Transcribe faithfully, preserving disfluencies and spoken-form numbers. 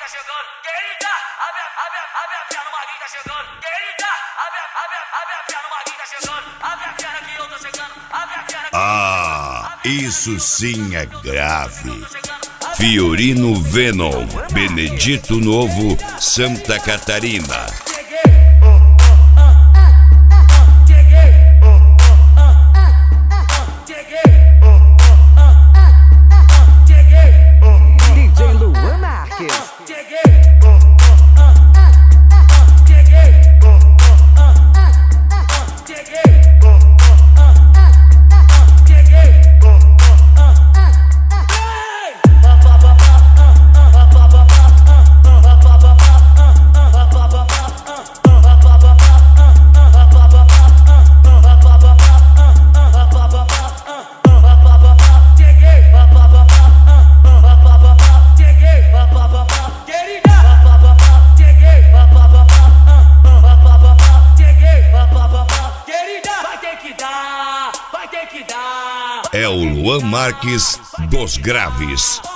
tá chegando. Querida, abre, abre, abre a perna, o Maguinho tá chegando. Querida, abre, abre, abre a perna, o Maguinho tá chegando. Abre a perna que eu tô chegando. Abre a perna. Ah, isso sim é grave. Fiorino Venom, Benedito Novo, Santa Catarina. D J Luan Marques. É o Luan Marques dos Graves.